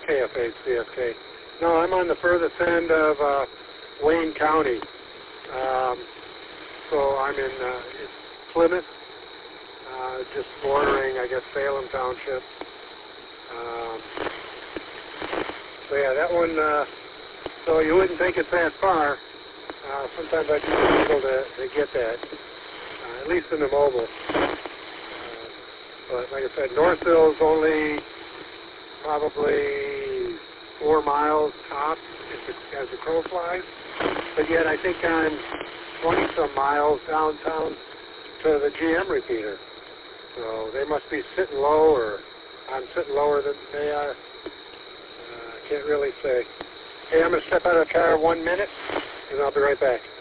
KFH, CFK. No, I'm on the furthest end of Wayne County. So I'm in Plymouth, just bordering, I guess, Salem Township. So yeah, that one, so you wouldn't think it's that far. Sometimes I struggle to get that, at least in the mobile. But like I said, Northville's only probably 4 miles tops as the crow flies. But yet I think I'm 20-some miles downtown to the GM repeater. So they must be sitting low, or I'm sitting lower than they are. Can't really say. Hey, I'm going to step out of the car 1 minute, and I'll be right back.